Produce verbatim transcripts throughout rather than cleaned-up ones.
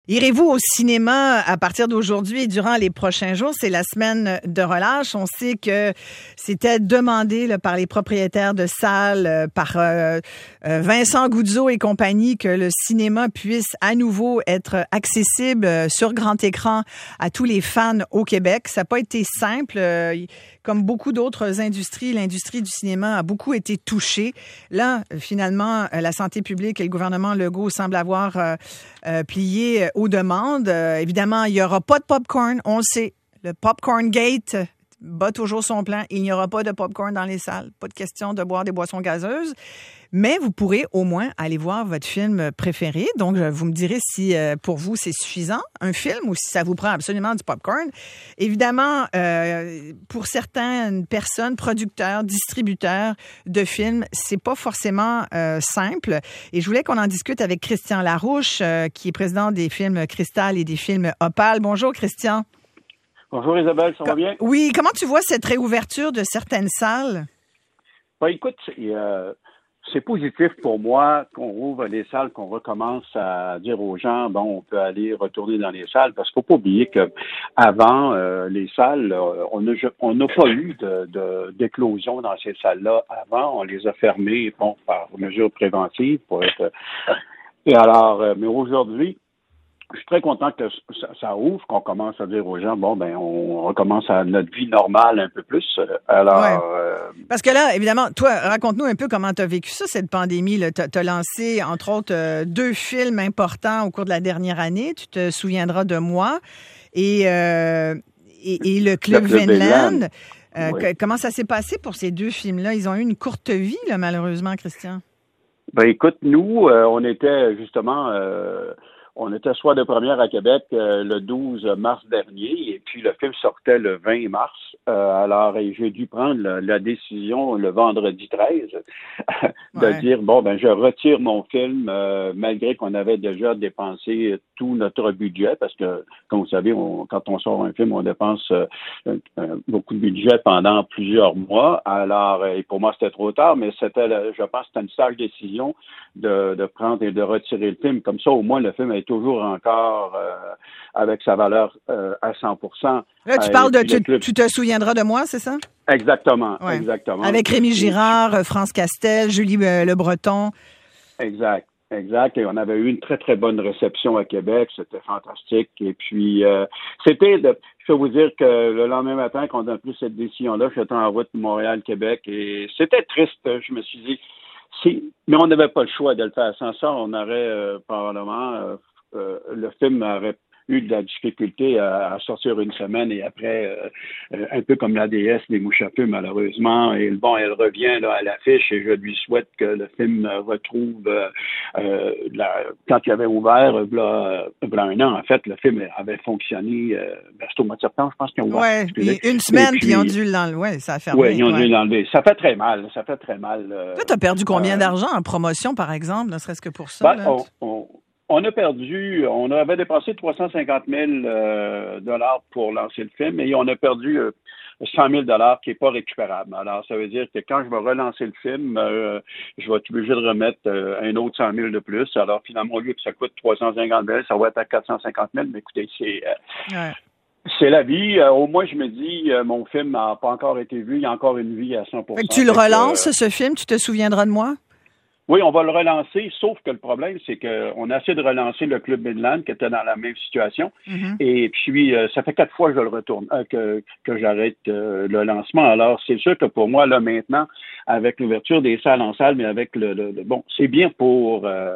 Irez-vous au cinéma à partir d'aujourd'hui et durant les prochains jours? C'est la semaine de relâche. On sait que c'était demandé là, par les propriétaires de salles, euh, par euh, euh, Vincent Goudzo et compagnie, que le cinéma puisse à nouveau être accessible euh, sur grand écran à tous les fans au Québec. Ça n'a pas été simple. Euh, comme beaucoup d'autres industries, l'industrie du cinéma a beaucoup été touchée. Là, finalement, la santé publique et le gouvernement Legault semblent avoir euh, euh, plié aux demandes. Euh, évidemment, il n'y aura pas de popcorn. On le sait. Le Popcorn Gate bat toujours son plan. Il n'y aura pas de popcorn dans les salles. Pas de question de boire des boissons gazeuses. Mais vous pourrez au moins aller voir votre film préféré. Donc, vous me direz si euh, pour vous c'est suffisant, un film, ou si ça vous prend absolument du popcorn. Évidemment, euh, pour certaines personnes, producteurs, distributeurs de films, c'est pas forcément euh, simple. Et je voulais qu'on en discute avec Christian Larouche, euh, qui est président des films Cristal et des films Opal. Bonjour, Christian. Bonjour Isabelle, ça va bien? Oui, comment tu vois cette réouverture de certaines salles? Ben, écoute, euh, c'est positif pour moi qu'on rouvre les salles, qu'on recommence à dire aux gens, bon, on peut aller retourner dans les salles, parce qu'il ne faut pas oublier que avant euh, les salles, euh, on n'a on n'a pas eu de, de, d'éclosion dans ces salles-là. Avant, on les a fermées, bon, par mesure préventive pour être. Et alors, euh, mais aujourd'hui, je suis très content que ça, ça ouvre, qu'on commence à dire aux gens, bon, ben, on recommence à notre vie normale un peu plus. Alors, ouais. euh, Parce que là, évidemment, toi, raconte-nous un peu comment tu as vécu ça, cette pandémie. Tu as lancé, entre autres, euh, deux films importants au cours de la dernière année. Tu te souviendras de moi. Et, euh, et, et le Club, Club Vinland. Euh, oui. que, comment ça s'est passé pour ces deux films-là? Ils ont eu une courte vie, là, malheureusement, Christian. Ben, écoute, nous, euh, on était justement... Euh, On était soir de première à Québec euh, le douze mars dernier, et puis le film sortait le vingt mars. Euh, alors, et j'ai dû prendre la, la décision le vendredi treize de ouais. dire, bon, ben je retire mon film, euh, malgré qu'on avait déjà dépensé tout notre budget, parce que, comme vous savez, on, quand on sort un film, on dépense euh, euh, beaucoup de budget pendant plusieurs mois. Alors, et pour moi, c'était trop tard, mais c'était, je pense, c'était une sage décision de, de prendre et de retirer le film. Comme ça, au moins, le film est toujours encore euh, avec sa valeur euh, à cent pour cent. Là, tu euh, parles de tu, tu te souviendras de moi, c'est ça? Exactement, ouais. exactement. Avec Rémi Girard, France Castel, Julie euh, Le Breton. Exact, exact. Et on avait eu une très, très bonne réception à Québec. C'était fantastique. Et puis, euh, c'était, de, je peux vous dire que le lendemain matin, quand on a pris cette décision-là, j'étais en route Montréal-Québec et c'était triste. Je me suis dit, si, mais on n'avait pas le choix de le faire. Sans ça, on aurait euh, probablement, euh, euh, le film aurait eu de la difficulté à, à sortir une semaine et après, euh, un peu comme la déesse des mouches à feu, malheureusement. Et bon, elle revient là à l'affiche et je lui souhaite que le film retrouve, euh, euh, la, quand il avait ouvert, là, là, un an, en fait, le film avait fonctionné, euh, ben, c'était au mois de septembre, je pense qu'ils ont ouvert. Oui, une semaine, puis ils ont dû l'enlever, ça a fermé. Oui, ils ont ouais. dû l'enlever. Ça fait très mal, ça fait très mal. Euh, Toi, tu as perdu combien euh, d'argent en promotion, par exemple, ne serait-ce que pour ça? Ben, là? On, on, On a perdu, on avait dépensé trois cent cinquante mille euh, dollars pour lancer le film et on a perdu euh, cent mille dollars qui n'est pas récupérable. Alors, ça veut dire que quand je vais relancer le film, euh, je vais être obligé de remettre euh, un autre cent mille de plus. Alors, finalement, au lieu que ça coûte trois cent cinquante mille, ça va être à quatre cent cinquante mille. Mais écoutez, c'est... Euh, ouais. C'est la vie. Euh, au moins, je me dis, euh, mon film n'a pas encore été vu. Il y a encore une vie à cent pour cent. Fait que tu le relances, euh, ce film? Tu te souviendras de moi? Oui, on va le relancer, sauf que le problème, c'est qu'on a essayé de relancer le Club Vinland, qui était dans la même situation. Mm-hmm. Et puis, euh, ça fait quatre fois que je le retourne, euh, que, que j'arrête euh, le lancement. Alors, c'est sûr que pour moi, là, maintenant, avec l'ouverture des salles en salle, mais avec le... le, le bon, c'est bien pour... Euh,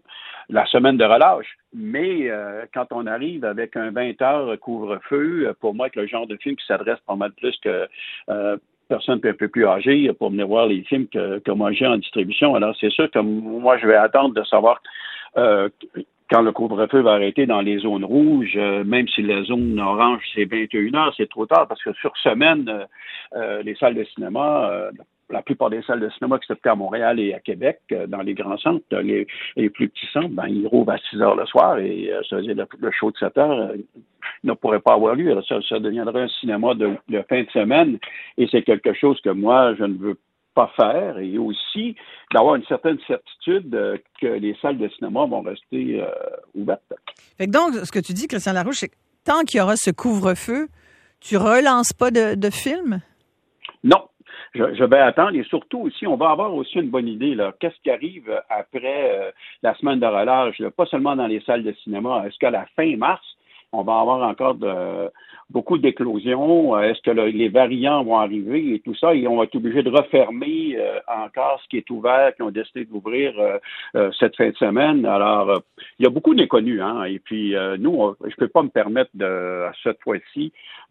la semaine de relâche. Mais euh, quand on arrive avec un vingt heures couvre-feu, pour moi, avec le genre de film qui s'adresse pas mal plus que euh, personne un peu plus âgée pour venir voir les films que, que moi j'ai en distribution. Alors, c'est sûr que moi, je vais attendre de savoir euh, quand le couvre-feu va arrêter dans les zones rouges, euh, même si la zone orange, c'est vingt et une heures, c'est trop tard parce que sur semaine, euh, euh, les salles de cinéma... Euh, la plupart des salles de cinéma, excepté à Montréal et à Québec, dans les grands centres, les, les plus petits centres, ben, ils rouvrent à six heures le soir et euh, ça veut dire le, le show de sept heures euh, ne pourrait pas avoir lieu. Alors, ça, ça deviendrait un cinéma de, de fin de semaine et c'est quelque chose que moi, je ne veux pas faire et aussi d'avoir une certaine certitude euh, que les salles de cinéma vont rester euh, ouvertes. Fait que donc, ce que tu dis, Christian Larouche, c'est que tant qu'il y aura ce couvre-feu, tu relances pas de, de films? Non. Je, je vais attendre et surtout aussi, on va avoir aussi une bonne idée. Là. Qu'est-ce qui arrive après euh, la semaine de relâche? Là? Pas seulement dans les salles de cinéma. Est-ce qu'à la fin mars, on va avoir encore de, beaucoup d'éclosions? Est-ce que le, les variants vont arriver et tout ça? Et on va être obligé de refermer euh, encore ce qui est ouvert, qui ont décidé d'ouvrir euh, euh, cette fin de semaine. Alors, euh, il y a beaucoup d'inconnus. Hein? Et puis, euh, nous, on, je ne peux pas me permettre de, à cette fois-ci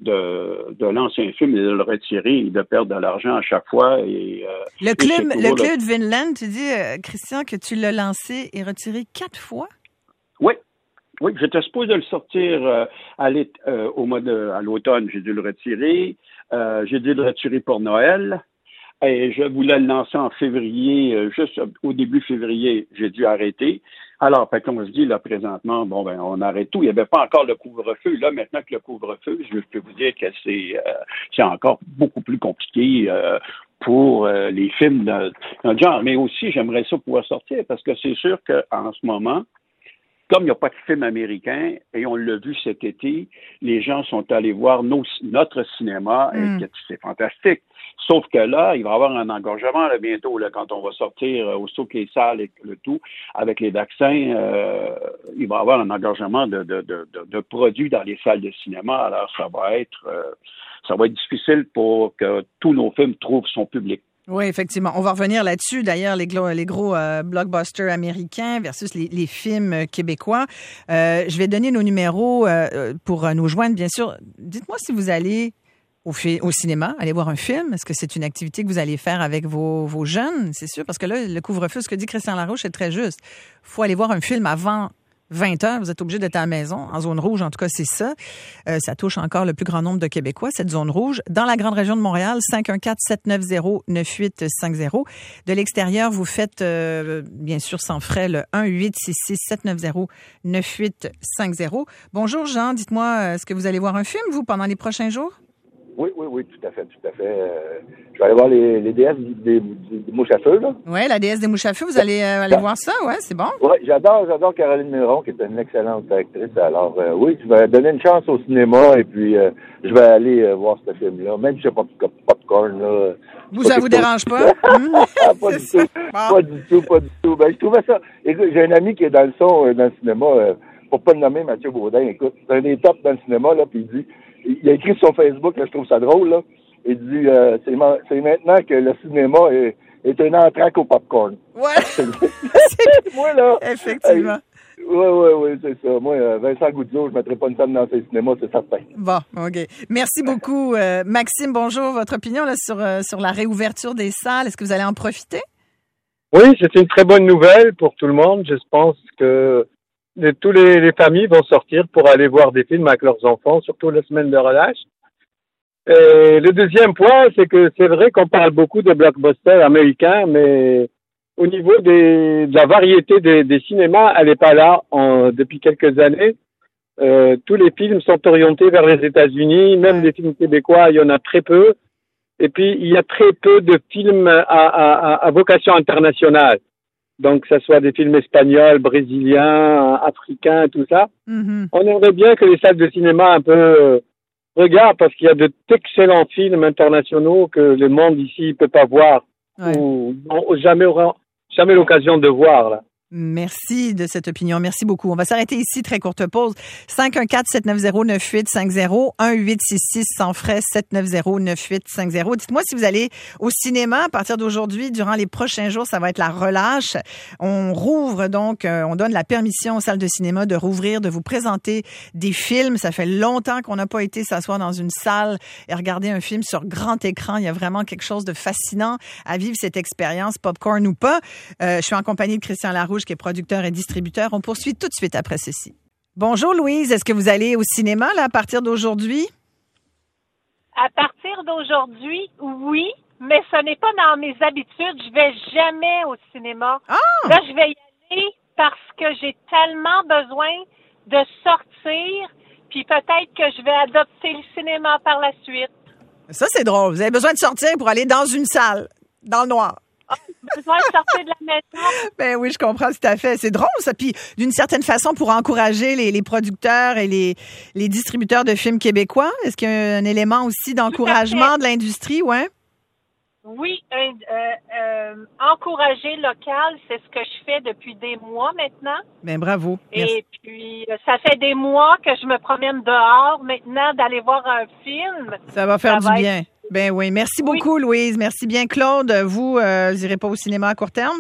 de, de lancer un film et de le retirer et de perdre de l'argent à chaque fois. Et, euh, le club, et le club de Vinland, tu dis, euh, Christian, que tu l'as lancé et retiré quatre fois? Oui. Oui, j'étais supposé de le sortir euh, à, euh, au mois de, à l'automne. J'ai dû le retirer. Euh, j'ai dû le retirer pour Noël. Et je voulais le lancer en février, euh, juste au début février, j'ai dû arrêter. Alors, fait, comme on se dit, là, présentement, bon, ben, on arrête tout. Il n'y avait pas encore le couvre-feu. Là, maintenant que le couvre-feu, je peux vous dire que c'est, euh, c'est encore beaucoup plus compliqué euh, pour euh, les films de, de genre. Mais aussi, j'aimerais ça pouvoir sortir parce que c'est sûr qu'en ce moment, comme il n'y a pas de film américain, et on l'a vu cet été, les gens sont allés voir nos, notre cinéma, mm. et c'est fantastique. Sauf que là, il va y avoir un engorgement là, bientôt, là, quand on va sortir, euh, aussitôt que les salles et le tout, avec les vaccins, euh, il va y avoir un engorgement de, de, de, de, de produits dans les salles de cinéma. Alors, ça va être, euh, ça va être difficile pour que tous nos films trouvent son public. Oui, effectivement. On va revenir là-dessus. D'ailleurs, les gros, les gros euh, blockbusters américains versus les, les films québécois. Euh, je vais donner nos numéros euh, pour nous joindre, bien sûr. Dites-moi si vous allez au, fi- au cinéma, aller voir un film. Est-ce que c'est une activité que vous allez faire avec vos, vos jeunes? C'est sûr, parce que là, le couvre-feu, ce que dit Christian Larouche, est très juste. Il faut aller voir un film avant vingt heures, vous êtes obligé d'être à la maison. En zone rouge, en tout cas, c'est ça. Euh, ça touche encore le plus grand nombre de Québécois, cette zone rouge. Dans la grande région de Montréal, cinq un quatre, sept neuf zéro, neuf huit cinq zéro. De l'extérieur, vous faites, euh, bien sûr, sans frais, le un huit six six, sept neuf zéro, neuf huit cinq zéro. Bonjour, Jean. Dites-moi, est-ce que vous allez voir un film, vous, pendant les prochains jours? Oui, oui, oui, tout à fait, tout à fait. Euh, je vais aller voir les, les déesses des, des, des mouches à feu, là. Oui, la déesse des mouches à feu, vous allez euh, aller voir ça, ouais, c'est bon. Oui, j'adore, j'adore Caroline Miron, qui est une excellente actrice. Alors, euh, oui, je vais donner une chance au cinéma et puis euh, je vais aller euh, voir ce film-là. Même si je n'ai pas de popcorn, là. Vous, ça vous dérange pas? Pas du tout, pas du tout, pas du tout. Ben, je trouvais ça. Écoute, j'ai un ami qui est dans le son, euh, dans le cinéma, euh, pour pas le nommer, Mathieu Baudin. Écoute, c'est un des tops dans le cinéma, là, puis il dit, il a écrit sur Facebook, là, je trouve ça drôle, là. Il dit, euh, c'est, c'est maintenant que le cinéma est, est un entraque au popcorn. Ouais. Moi, là. Effectivement. Oui, oui, oui, c'est ça. Moi, euh, Vincent Goudzot, je ne mettrais pas une femme dans ces cinémas, c'est certain. Bon, OK. Merci beaucoup. Euh, Maxime, bonjour. Votre opinion là, sur, euh, sur la réouverture des salles, est-ce que vous allez en profiter? Oui, c'est une très bonne nouvelle pour tout le monde. Je pense que les, tous les, les familles vont sortir pour aller voir des films avec leurs enfants, surtout la semaine de relâche. Et le deuxième point, c'est que c'est vrai qu'on parle beaucoup de blockbusters américains, mais au niveau des, de la variété des, des cinémas, elle n'est pas là en, depuis quelques années. Euh, tous les films sont orientés vers les États-Unis, même les films québécois, il y en a très peu. Et puis, il y a très peu de films à, à, à vocation internationale. Donc, que ce soit des films espagnols, brésiliens, africains, tout ça. Mm-hmm. On aimerait bien que les salles de cinéma un peu euh, regardent, parce qu'il y a d'excellents films internationaux que le monde ici ne peut pas voir, ouais. ou n'ont jamais, jamais l'occasion de voir, là. Merci de cette opinion. Merci beaucoup. On va s'arrêter ici. Très courte pause. cinq un quatre, sept neuf zéro, neuf huit cinq zéro, un huit six six sans frais, sept neuf zéro, neuf huit cinq zéro. Dites-moi si vous allez au cinéma à partir d'aujourd'hui. Durant les prochains jours, ça va être la relâche. On rouvre donc, euh, on donne la permission aux salles de cinéma de rouvrir, de vous présenter des films. Ça fait longtemps qu'on n'a pas été s'asseoir dans une salle et regarder un film sur grand écran. Il y a vraiment quelque chose de fascinant à vivre cette expérience, popcorn ou pas. Euh, je suis en compagnie de Christian Larouche, qui est producteur et distributeur. On poursuit tout de suite après ceci. Bonjour Louise, est-ce que vous allez au cinéma là, à partir d'aujourd'hui? À partir d'aujourd'hui, oui, mais ce n'est pas dans mes habitudes. Je vais jamais au cinéma. Ah! Là, je vais y aller parce que j'ai tellement besoin de sortir, puis peut-être que je vais adopter le cinéma par la suite. Ça, c'est drôle. Vous avez besoin de sortir pour aller dans une salle. Dans le noir. Oh, besoin de sortir de la maison. Ben oui, je comprends tout à fait. C'est drôle, ça. Puis, d'une certaine façon, pour encourager les, les producteurs et les, les distributeurs de films québécois, est-ce qu'il y a un élément aussi d'encouragement de l'industrie, ouais? Oui, euh, euh, encourager local, c'est ce que je fais depuis des mois maintenant. Ben bravo. Merci. Et puis, ça fait des mois que je me promène dehors maintenant d'aller voir un film. Ça va faire ça du va bien. Être... Ben oui. Merci oui. beaucoup, Louise. Merci bien. Claude, vous, euh, vous n'irez pas au cinéma à court terme?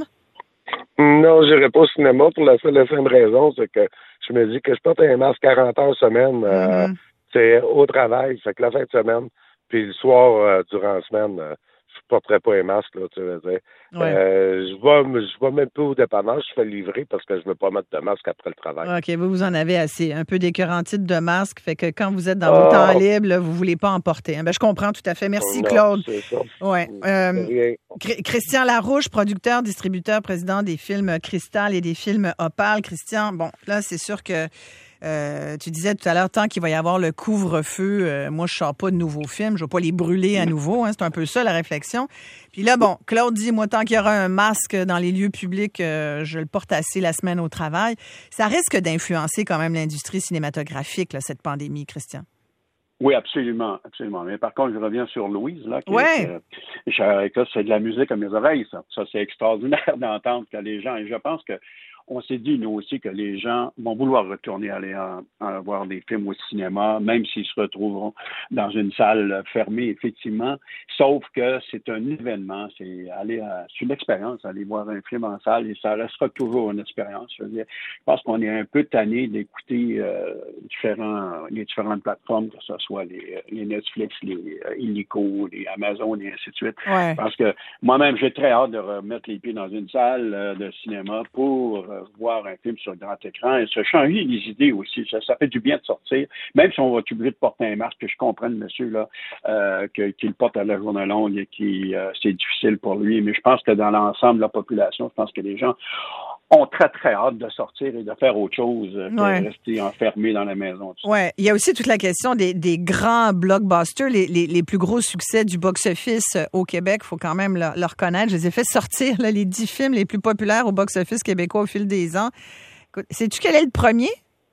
Non, je n'irai pas au cinéma pour la seule et simple raison, c'est que je me dis que je porte un masque quarante heures semaine. Euh, mm-hmm. C'est au travail. Fait que la fin de semaine, puis le soir, euh, durant la semaine, euh, je porterai pas un masque, là, tu veux dire. Ouais. Euh, je vais, je vais même pas au dépannage, je fais livrer parce que je veux pas mettre de masque après le travail. OK, vous, vous en avez assez. Un peu d'écœurantite de masque, fait que quand vous êtes dans oh. vos temps libres, là, vous voulez pas en porter. Ben, je comprends tout à fait. Merci, non, Claude. C'est ça. Ouais. Euh, Christian Larouche, producteur, distributeur, président des films Cristal et des films Opal. Christian, bon, là, c'est sûr que Euh, tu disais tout à l'heure, tant qu'il va y avoir le couvre-feu, euh, moi, je ne sors pas de nouveaux films. Je ne vais pas les brûler à nouveau. Hein, c'est un peu ça, la réflexion. Puis là, bon, Claude dit, moi, tant qu'il y aura un masque dans les lieux publics, euh, je le porte assez la semaine au travail. Ça risque d'influencer quand même l'industrie cinématographique, là, cette pandémie, Christian. Oui, absolument, absolument. Mais par contre, je reviens sur Louise, là. Qui ouais. est, euh, que c'est de la musique à mes oreilles, ça. Ça, c'est extraordinaire d'entendre que les gens, et je pense que on s'est dit, nous aussi, que les gens vont vouloir retourner aller en, en voir des films au cinéma, même s'ils se retrouveront dans une salle fermée, effectivement. Sauf que c'est un événement, c'est aller à, c'est une expérience, aller voir un film en salle, et ça restera toujours une expérience. Je veux dire, je pense qu'on est un peu tanné d'écouter euh, différents, les différentes plateformes, que ce soit les, les Netflix, les euh, Illico, les Amazon, et ainsi de suite. Ouais. Parce que moi-même, j'ai très hâte de remettre les pieds dans une salle euh, de cinéma pour euh, voir un film sur le grand écran et se changer les idées aussi. Ça, ça fait du bien de sortir, même si on va être obligé de porter un masque, que je comprends le monsieur là, euh, que, qu'il porte à la journée longue et qui euh, c'est difficile pour lui. Mais je pense que dans l'ensemble de la population, je pense que les gens ont très, très hâte de sortir et de faire autre chose que ouais. de rester enfermés dans la maison. Oui, il y a aussi toute la question des, des grands blockbusters, les, les, les plus gros succès du box-office au Québec. Il faut quand même le, le reconnaître. Je les ai fait sortir, là, les dix films les plus populaires au box-office québécois au fil des ans. Écoute, sais-tu quel est le premier?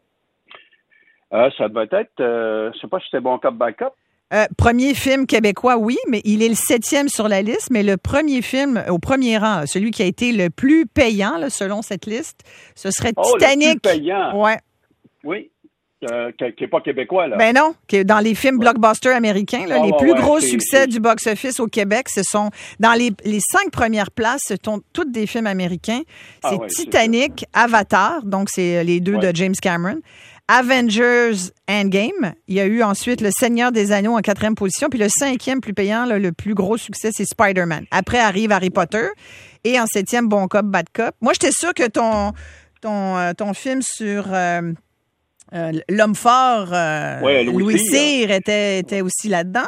Euh, ça doit être, euh, je ne sais pas si c'était Bon Cop, Bad Cop. Euh, premier film québécois, oui, mais il est le septième sur la liste. Mais le premier film, au premier rang, là, celui qui a été le plus payant, là, selon cette liste, ce serait oh, Titanic. Le plus payant. Ouais. Oui. Euh, qui n'est pas québécois, là. Ben non, qui est dans les films blockbusters américains, là, oh, les ouais, plus ouais, gros c'est, succès c'est... du box-office au Québec, ce sont dans les, les cinq premières places, ce sont toutes des films américains. C'est ah, ouais, Titanic, c'est Avatar, donc c'est les deux ouais. de James Cameron. Avengers Endgame. Il y a eu ensuite Le Seigneur des Anneaux en quatrième position. Puis le cinquième plus payant, là, le plus gros succès, c'est Spider-Man. Après arrive Harry Potter. Et en septième, Bon Cop, Bad Cop. Moi, j'étais sûre que ton, ton, euh, ton film sur euh, euh, l'homme fort, euh, ouais, Louis, Louis Cyr, était, était aussi là-dedans.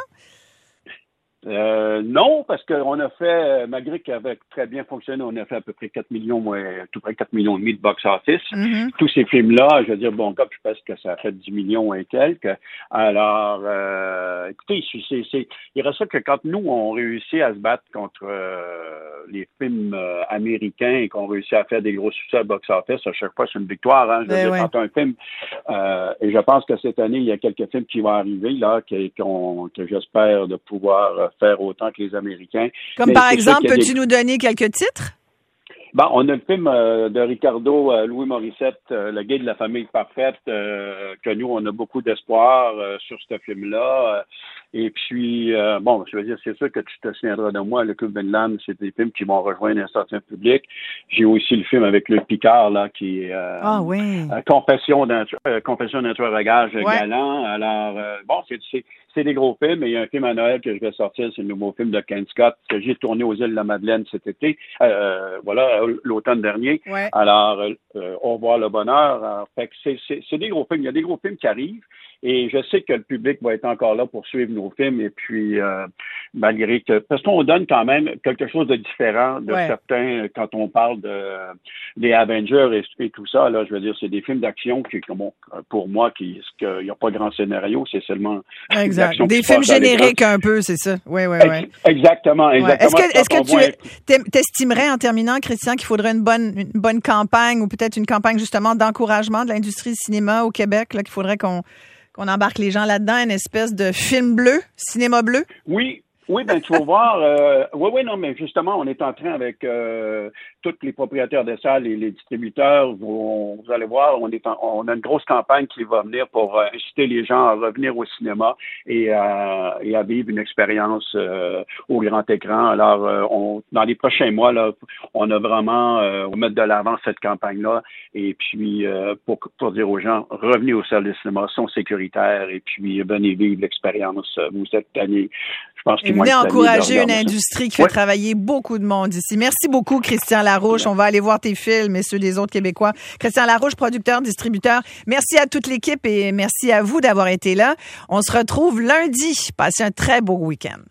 Euh, non, parce qu'on a fait, malgré qu'il avait très bien fonctionné, on a fait à peu près quatre millions, ouais, à peu près quatre millions et demi de box-office. Mm-hmm. Tous ces films-là, je veux dire, Bon Cop, je pense que ça a fait dix millions et quelques. Alors, euh, écoutez, c'est, c'est, il reste ça que quand nous, on réussit à se battre contre euh, les films euh, américains et qu'on réussit à faire des gros succès à box-office, à chaque fois, c'est une victoire. Hein, je veux dire, ouais. Quand un film, euh, et je pense que cette année, il y a quelques films qui vont arriver, là, que, qu'on, que j'espère de pouvoir faire autant que les Américains. Comme mais par exemple, peux-tu des... nous donner quelques titres? Bon, on a le film euh, de Ricardo euh, Louis Morissette, euh, Le Guide de la famille parfaite, euh, que nous, on a beaucoup d'espoir euh, sur ce film-là. Euh, et puis, euh, bon, je veux dire, c'est sûr que tu te souviendras de moi, Le Club Vinland, c'est des films qui vont rejoindre un certain public. J'ai aussi le film avec Luc Picard, là, qui est euh, ah, oui. euh, Confession d'un euh, Confession d'un tueur à gages ouais. galant. Alors, euh, bon, c'est, c'est, c'est des gros films. Et il y a un film à Noël que je vais sortir, c'est le nouveau film de Ken Scott, que j'ai tourné aux îles de la Madeleine cet été. Euh, voilà, l'automne dernier. Ouais. Alors, euh, au revoir le bonheur. Alors, fait que c'est, c'est, c'est des gros films. Il y a des gros films qui arrivent et je sais que le public va être encore là pour suivre nos nos films. Et puis, euh, malgré que... Parce qu'on donne quand même quelque chose de différent de ouais. certains, quand on parle de des Avengers et, et tout ça, là, je veux dire, c'est des films d'action qui, bon, pour moi, qui il n'y a pas grand scénario, c'est seulement exact. Des films génériques un peu, c'est ça. Oui, oui, oui. Exactement, exactement. Ouais. Est-ce que, est-ce que tu t'estimerais, en terminant, Christian, qu'il faudrait une bonne, une bonne campagne ou peut-être une campagne, justement, d'encouragement de l'industrie du cinéma au Québec, là, qu'il faudrait qu'on, qu'on embarque les gens là-dedans, une espèce de film bleu, cinéma bleu? Oui. Oui, ben tu vas voir. Euh, oui, oui, non, mais justement, on est en train avec euh, tous les propriétaires de salles et les distributeurs. Vous, vous allez voir, on est en, on a une grosse campagne qui va venir pour euh, inciter les gens à revenir au cinéma et à, et à vivre une expérience euh, au grand écran. Alors, euh, on, dans les prochains mois, là, on a vraiment euh, on va mettre de l'avant cette campagne-là. Et puis, euh, pour, pour dire aux gens, revenez aux salles de cinéma, sont sécuritaires et puis venez vivre l'expérience. Vous êtes tannés. Je pense qu'ils venez encourager une industrie qui fait ouais. travailler beaucoup de monde ici. Merci beaucoup, Christian Larouche. On va aller voir tes films et ceux des autres Québécois. Christian Larouche, producteur, distributeur. Merci à toute l'équipe et merci à vous d'avoir été là. On se retrouve lundi. Passez un très beau week-end.